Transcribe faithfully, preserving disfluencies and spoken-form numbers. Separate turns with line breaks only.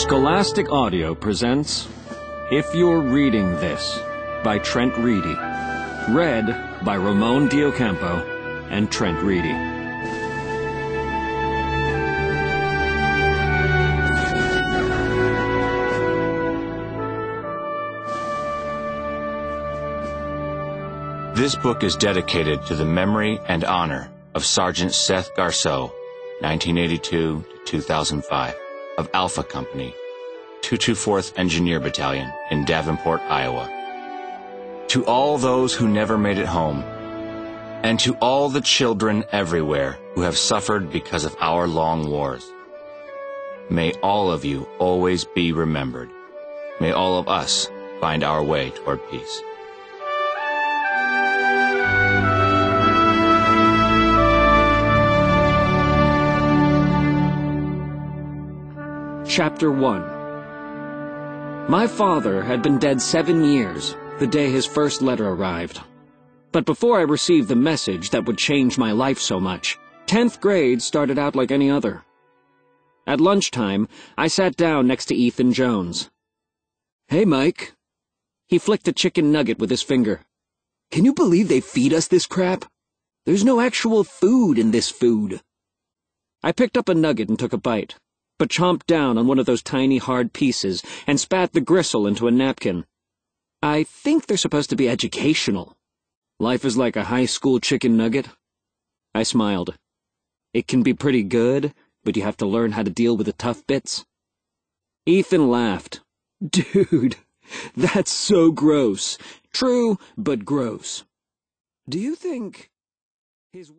Scholastic Audio presents If You're Reading This by Trent Reedy. Read by Ramon Diocampo and Trent Reedy.
This book is dedicated to the memory and honor of Sergeant Seth Garceau, nineteen eighty-two to two thousand five, of Alpha Company, two twenty-fourth Engineer Battalion in Davenport, Iowa. To all those who never made it home, and to all the children everywhere who have suffered because of our long wars, may all of you always be remembered. May all of us find our way toward peace.
Chapter one. My father had been dead seven years, the day his first letter arrived. But before I received the message that would change my life so much, tenth grade started out like any other. At lunchtime, I sat down next to Ethan Jones. "Hey, Mike." He flicked a chicken nugget with his finger. "Can you believe they feed us this crap? There's no actual food in this food." I picked up a nugget and took a bite, but chomped down on one of those tiny hard pieces and spat the gristle into a napkin. I think they're supposed to be educational. Life is like a high school chicken nugget. I smiled. It can be pretty good, but you have to learn how to deal with the tough bits. Ethan laughed. "Dude, that's so gross. True, but gross. Do you think his